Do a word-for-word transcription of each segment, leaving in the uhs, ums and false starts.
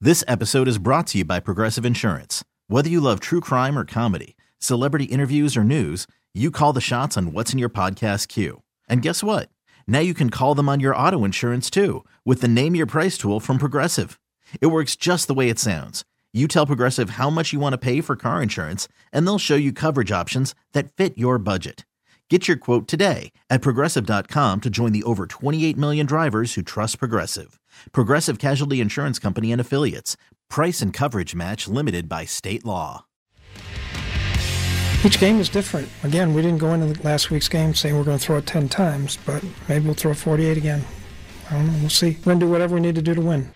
This episode is brought to you by Progressive Insurance. Whether you love true crime or comedy, celebrity interviews or news, you call the shots on what's in your podcast queue. And guess what? Now you can call them on your auto insurance too with the Name Your Price tool from Progressive. It works just the way it sounds. You tell Progressive how much you want to pay for car insurance, and they'll show you coverage options that fit your budget. Get your quote today at Progressive dot com to join the over twenty-eight million drivers who trust Progressive. Progressive Casualty Insurance Company and Affiliates. Price and coverage match limited by state law. Each game is different. Again, we didn't go into last week's game saying we're going to throw it ten times, but maybe we'll throw it forty-eight again. I don't know. We'll see. We're going to do whatever we need to do to win.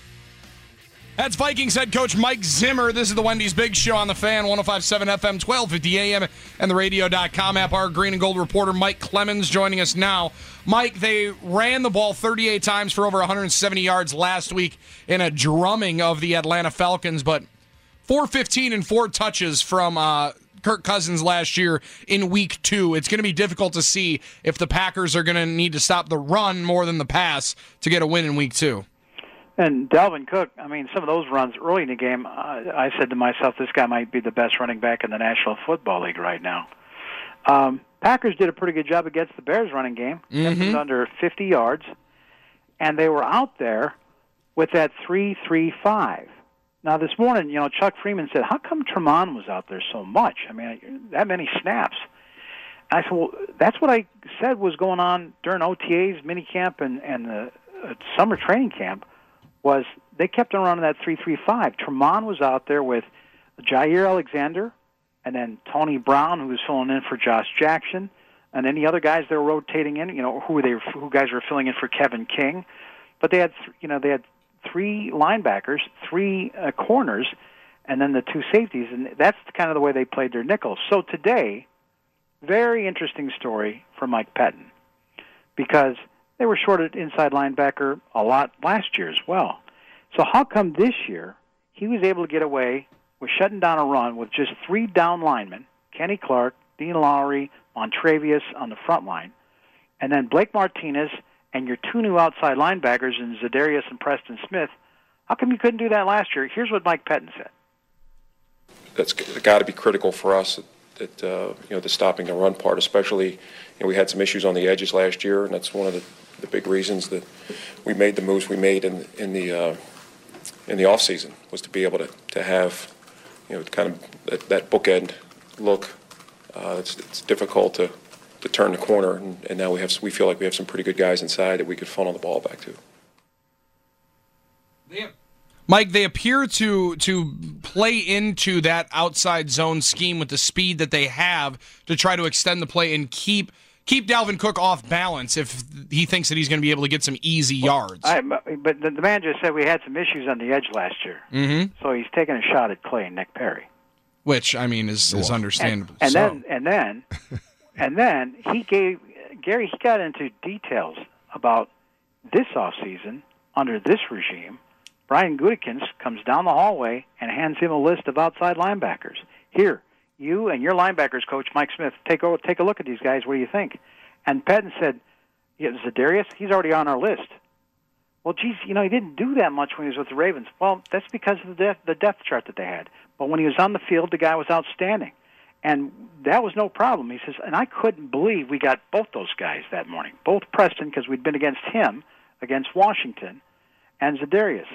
That's Vikings head coach Mike Zimmer. This is the Wendy's Big Show on the Fan, one oh five point seven F M, twelve fifty A M, and the radio dot com app. Our green and gold reporter Mike Clemens joining us now. Mike, they ran the ball thirty-eight times for over one hundred seventy yards last week in a drumming of the Atlanta Falcons, but four fifteen and four touches from uh, Kirk Cousins last year in week two. It's going to be difficult to see if the Packers are going to need to stop the run more than the pass to get a win in week two. And Dalvin Cook, I mean, some of those runs early in the game, uh, I said to myself, this guy might be the best running back in the National Football League right now. Um, Packers did a pretty good job against the Bears running game, mm-hmm. under fifty yards, and they were out there with that three three five. Now, this morning, you know, Chuck Freeman said, how come Tremont was out there so much? I mean, that many snaps. And I said, well, that's what I said was going on during O T As, minicamp, and, and the uh, summer training camp. Was they kept on running that three three five. Tremont was out there with Jair Alexander and then Tony Brown, who was filling in for Josh Jackson, and any other guys they were rotating in, you know, who they who guys were filling in for Kevin King. But they had, you know, they had three linebackers, three uh, corners, and then the two safeties, and that's kind of the way they played their nickels. So today, very interesting story for Mike Pettin, because they were short at inside linebacker a lot last year as well. So how come this year he was able to get away with shutting down a run with just three down linemen, Kenny Clark, Dean Lowry, Montravius on the front line, and then Blake Martinez and your two new outside linebackers in Zadarius and Preston Smith? How come you couldn't do that last year? Here's what Mike Pettin said. That's got to be critical for us, that uh, you know, the stopping the run part, especially, you know, we had some issues on the edges last year, and that's one of the the big reasons that we made the moves we made in in the uh, in the off season, was to be able to, to have, you know, kind of that, that bookend look. Uh, it's, it's difficult to, to turn the corner, and, and now we have we feel like we have some pretty good guys inside that we could funnel the ball back to. Yeah. Mike, they appear to to play into that outside zone scheme with the speed that they have to try to extend the play and keep. Keep Dalvin Cook off balance if he thinks that he's going to be able to get some easy yards. I, but the, the man just said we had some issues on the edge last year. Mm-hmm. So he's taking a shot at Clay and Nick Perry. Which, I mean, is, is understandable. And, and so. then and then and then he gave Gary he got into details about this offseason under this regime. Brian Gutekunst comes down the hallway and hands him a list of outside linebackers. Here, you and your linebackers coach, Mike Smith, take a, take a look at these guys. What do you think? And Pettin said, yeah, Zadarius, he's already on our list. Well, geez, you know, he didn't do that much when he was with the Ravens. Well, that's because of the depth, the depth chart that they had. But when he was on the field, the guy was outstanding. And that was no problem. He says, and I couldn't believe we got both those guys that morning, both Preston, because we'd been against him, against Washington, and Zadarius.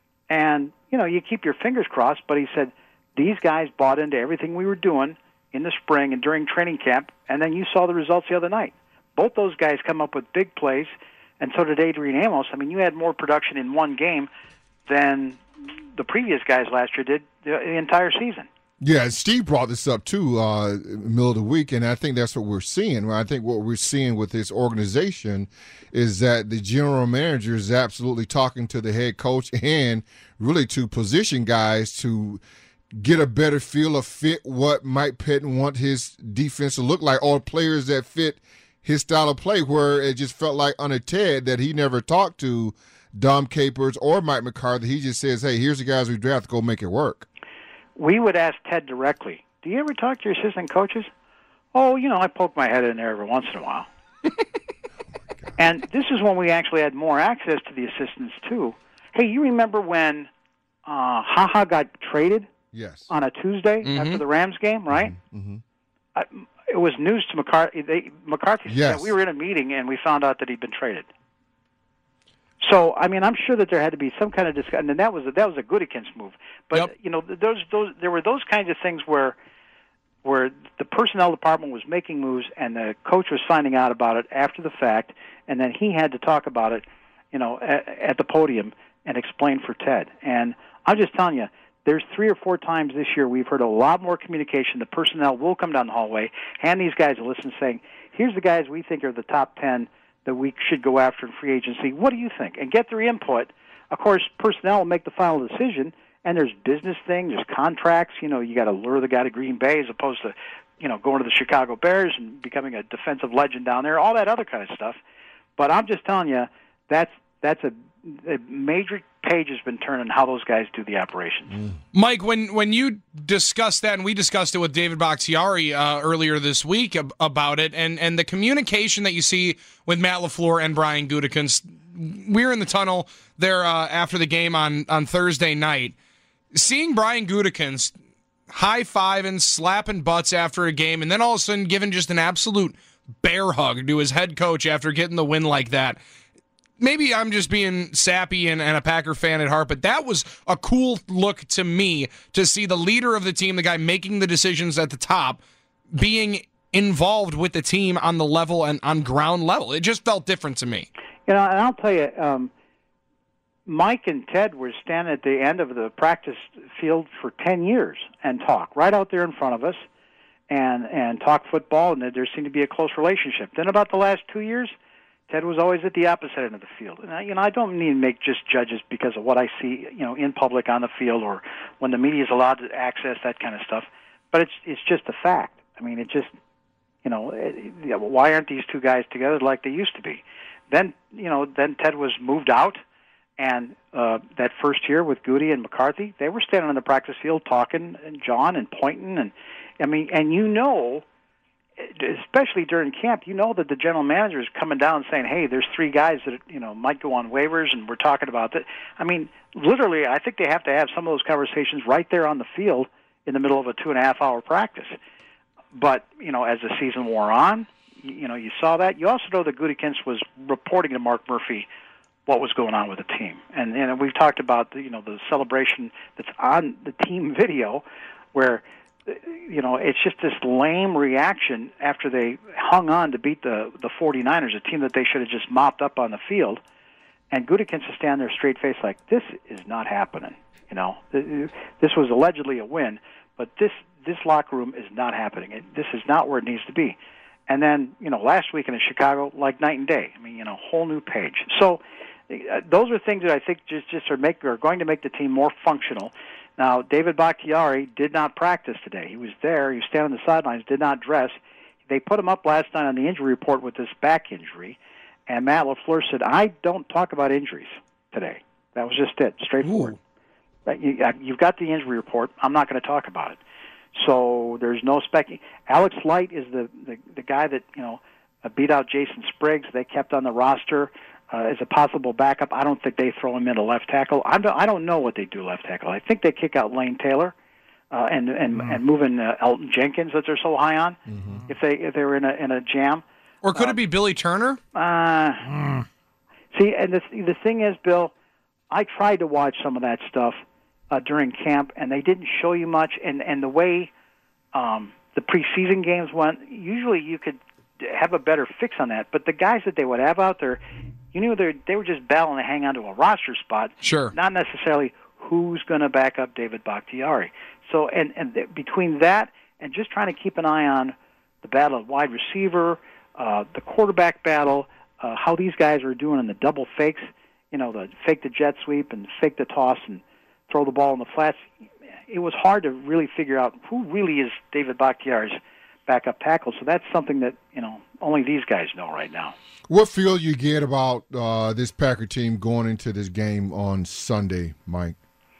And, you know, you keep your fingers crossed, but he said, these guys bought into everything we were doing in the spring and during training camp, and then you saw the results the other night. Both those guys come up with big plays, and so did Adrian Amos. I mean, you had more production in one game than the previous guys last year did the entire season. Yeah, Steve brought this up, too, uh, in the middle of the week, and I think that's what we're seeing. I think what we're seeing with this organization is that the general manager is absolutely talking to the head coach and really to position guys to – get a better feel of fit what Mike Pettin want his defense to look like, or players that fit his style of play, where it just felt like under Ted that he never talked to Dom Capers or Mike McCarthy. He just says, hey, here's the guys we draft, go make it work. We would ask Ted directly, do you ever talk to your assistant coaches? Oh, you know, I poke my head in there every once in a while. oh and this is when we actually had more access to the assistants, too. Hey, you remember when uh, HaHa got traded Yes. on a Tuesday Mm-hmm. after the Rams game, right? Mm-hmm. I, it was news to McCarthy. They, McCarthy said Yes. that we were in a meeting and we found out that he'd been traded. So, I mean, I'm sure that there had to be some kind of discussion, and that was a, that was a Gutekunst move. But Yep. you know, those those there were those kinds of things where where the personnel department was making moves and the coach was finding out about it after the fact, and then he had to talk about it, you know, at, at the podium and explain for Ted. And I'm just telling you, there's three or four times this year we've heard a lot more communication. The personnel will come down the hallway, hand these guys a list and saying, here's the guys we think are the top ten that we should go after in free agency. What do you think? And get their input. Of course, personnel will make the final decision, and there's business things, there's contracts. You know, you got to lure the guy to Green Bay as opposed to, you know, going to the Chicago Bears and becoming a defensive legend down there, all that other kind of stuff. But I'm just telling you, that's that's a, a major page has been turned on how those guys do the operations. Mm. Mike, when when you discussed that, and we discussed it with David Bakhtiari uh, earlier this week ab- about it, and, and the communication that you see with Matt LaFleur and Brian Gutekunst, we were in the tunnel there uh, after the game on, on Thursday night. Seeing Brian Gutekunst high-fiving, slapping butts after a game, and then all of a sudden giving just an absolute bear hug to his head coach after getting the win like that. Maybe I'm just being sappy and, and a Packer fan at heart, but that was a cool look to me to see the leader of the team, the guy making the decisions at the top, being involved with the team on the level and on ground level. It just felt different to me. You know, and I'll tell you, um, Mike and Ted were standing at the end of the practice field for ten years and talk right out there in front of us and, and talk football, and there seemed to be a close relationship. Then about the last two years, Ted was always at the opposite end of the field. And, I, you know, I don't need to make just judges because of what I see, you know, in public on the field or when the media is allowed to access that kind of stuff. But it's it's just a fact. I mean, it just, you know, it, why aren't these two guys together like they used to be? Then, you know, then Ted was moved out, and uh, that first year with Goody and McCarthy, they were standing on the practice field talking, and John and pointing, and I mean, and you know, especially during camp, you know that the general manager is coming down and saying, hey, there's three guys that, you know, might go on waivers, and we're talking about that. I mean, literally, I think they have to have some of those conversations right there on the field in the middle of a two-and-a-half-hour practice. But, you know, as the season wore on, you, you know, you saw that. You also know that Gutekunst was reporting to Mark Murphy what was going on with the team. And, and we've talked about, the, you know, the celebration that's on the team video where – you know, it's just this lame reaction after they hung on to beat the the 49ers, a team that they should have just mopped up on the field. And Gutekunst is standing there straight face like, this is not happening. You know, this was allegedly a win, but this this locker room is not happening. It, this is not where it needs to be. And then, you know, last weekend in Chicago, like night and day. I mean, you know, whole new page. So uh, those are things that I think just just are make are going to make the team more functional. Now, David Bakhtiari did not practice today. He was there. He was standing on the sidelines, did not dress. They put him up last night on the injury report with this back injury, and Matt LaFleur said, I don't talk about injuries today. That was just it, straightforward. You, you've got the injury report. I'm not going to talk about it. So there's no spec. Alex Light is the, the, the guy that, you know, beat out Jason Spriggs. They kept on the roster. Uh, as a possible backup. I don't think they throw him in a left tackle. I don't, I don't know what they do left tackle. I think they kick out Lane Taylor uh, and and mm-hmm. and move in uh, Elton Jenkins that they're so high on. Mm-hmm. If they if they were in a in a jam. Or could uh, it be Billy Turner? Uh, mm. See, and the the thing is, Bill, I tried to watch some of that stuff uh, during camp, and they didn't show you much. And and the way um, the preseason games went, usually you could have a better fix on that. But the guys that they would have out there, you knew they they were just battling to hang on to a roster spot. Sure. Not necessarily who's going to back up David Bakhtiari. So, and, and th- between that and just trying to keep an eye on the battle of wide receiver, uh, the quarterback battle, uh, how these guys are doing in the double fakes, you know, the fake the jet sweep and fake the toss and throw the ball in the flats, it was hard to really figure out who really is David Bakhtiari's backup tackle. So that's something that, you know, only these guys know right now. What feel you get about uh, this Packer team going into this game on Sunday, Mike?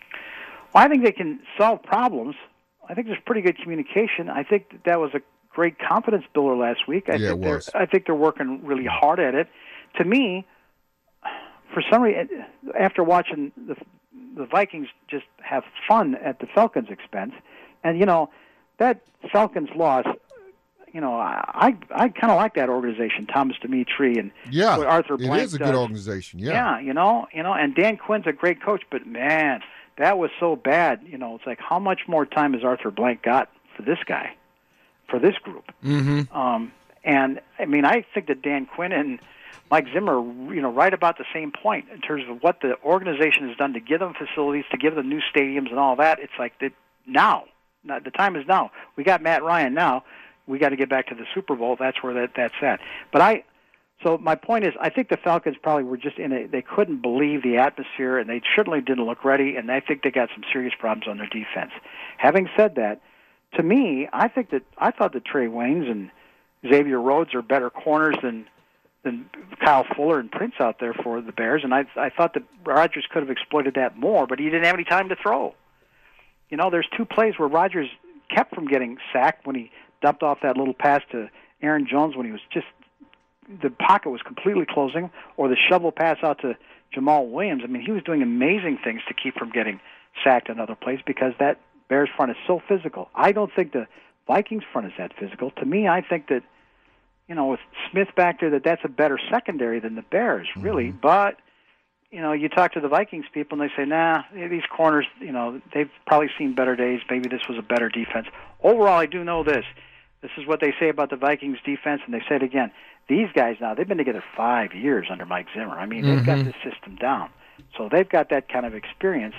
Well, I think they can solve problems. I think there's pretty good communication. I think that, that was a great confidence builder last week. I yeah, think it was. I think they're working really hard at it. To me, for some reason, after watching the the Vikings just have fun at the Falcons' expense. And, you know, that Falcons loss, you know, I I kind of like that organization, Thomas Dimitri and yeah, what Arthur Blank it is a does. good organization. Yeah, yeah, you know, you know, and Dan Quinn's a great coach, but man, that was so bad. You know, it's like how much more time has Arthur Blank got for this guy, for this group? Mm-hmm. Um, and I mean, I think that Dan Quinn and Mike Zimmer, you know, right about the same point in terms of what the organization has done to give them facilities, to give them new stadiums and all that. It's like that now. Now, the time is now. We got Matt Ryan now. We got to get back to the Super Bowl. That's where that that's at. But I, so my point is, I think the Falcons probably were just in a. They couldn't believe the atmosphere, and they certainly didn't look ready. And I think they got some serious problems on their defense. Having said that, to me, I think that I thought that Trey Waynes and Xavier Rhodes are better corners than than Kyle Fuller and Prince out there for the Bears. And I I thought that Rodgers could have exploited that more, but he didn't have any time to throw. You know, there's two plays where Rodgers kept from getting sacked when he dumped off that little pass to Aaron Jones when he was just, the pocket was completely closing, or the shovel pass out to Jamal Williams. I mean, he was doing amazing things to keep from getting sacked in other plays because that Bears front is so physical. I don't think the Vikings front is that physical. To me, I think that, you know, with Smith back there, that that's a better secondary than the Bears, really. Mm-hmm. But, you know, you talk to the Vikings people, and they say, nah, these corners, you know, they've probably seen better days. Maybe this was a better defense. Overall, I do know this. This is what they say about the Vikings defense, and they say it again. These guys now, they've been together five years under Mike Zimmer. I mean, they've mm-hmm. got this system down. So they've got that kind of experience,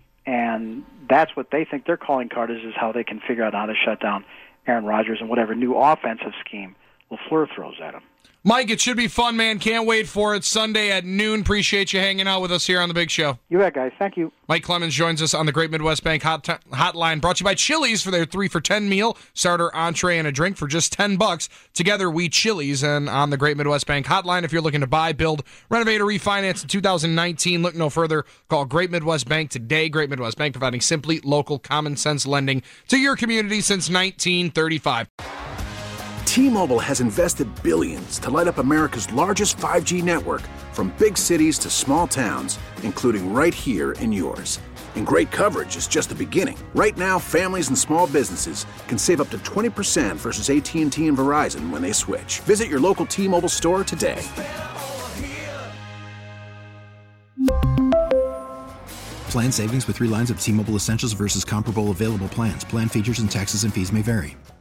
and that's what they think their calling card is, is how they can figure out how to shut down Aaron Rodgers and whatever new offensive scheme LaFleur throws at him. Mike, it should be fun, man. Can't wait for it. Sunday at noon. Appreciate you hanging out with us here on The Big Show. You bet, guys. Thank you. Mike Clemens joins us on the Great Midwest Bank hot t- Hotline, brought to you by Chili's for their three for ten meal, starter, entree, and a drink for just ten bucks. Together, we Chili's. And on the Great Midwest Bank Hotline, if you're looking to buy, build, renovate, or refinance in two thousand nineteen, look no further. Call Great Midwest Bank today. Great Midwest Bank providing simply local, common-sense lending to your community since nineteen thirty-five. T-Mobile has invested billions to light up America's largest five G network, from big cities to small towns, including right here in yours. And great coverage is just the beginning. Right now, families and small businesses can save up to twenty percent versus A T and T and Verizon when they switch. Visit your local T-Mobile store today. Plan savings with three lines of T-Mobile Essentials versus comparable available plans. Plan features and taxes and fees may vary.